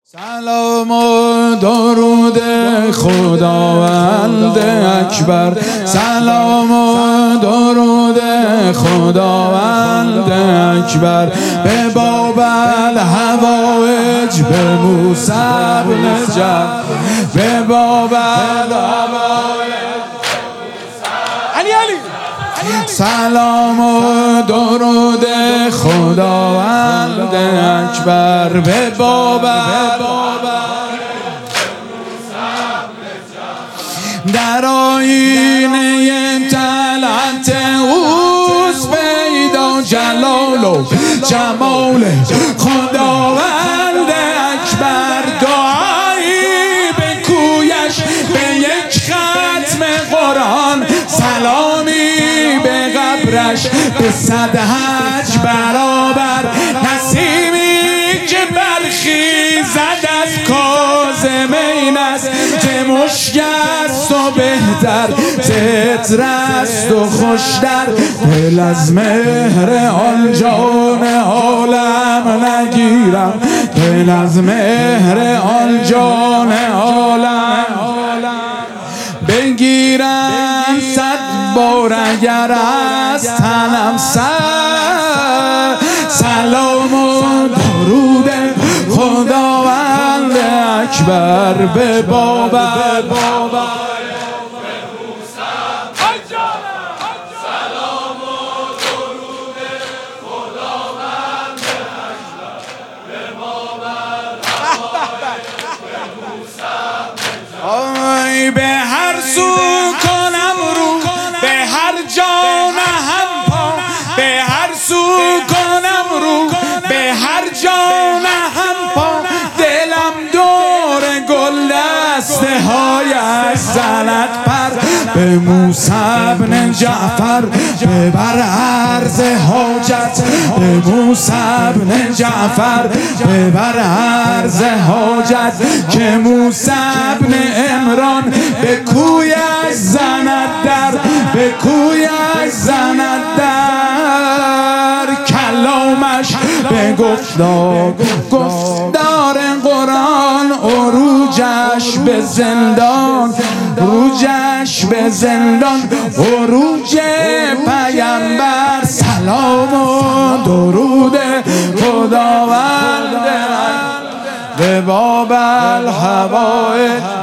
سلام و درود خداوند اکبر، سلام و درود خداوند اکبر، به باب الحوائج به موسی بن جعفر، به باب الحوائج سلام و درود خداوند اکبر، به باب در آینه طلعت اوست پیدا جلال و جمال خداوند اکبر، دعایی به کویش به یک ختم قرآن، سلامی به قبرش به 100 حج برابر، نسیمی که برخیزد از کاظمین است، که مشک است و بهتر، عطر است و خوشتر، دل از مهر آن جان عالم نگیرم، دل از مهر آن جان عالم بگیرم 100 بار اگر از تنم سر، سلام و درود خداوند اکبر، به باب به هر سو کنم رو، به هر جا نهم پا، به هر سو کنم رو، به هر جا نهم پا، دلم دور گل دسته هایش زند پر، به موسی بن جعفر ببر عرض حاجت، به موسی بن جعفر ببر عرض حاجت، که موسی بن عمران به کویش زند در، به کویش زند در، کلامش به گفتار قرآن، عروجش به زندان، عروجش به زندان، عروج پیامبر، سلام و درود خداوند به باب الحوائج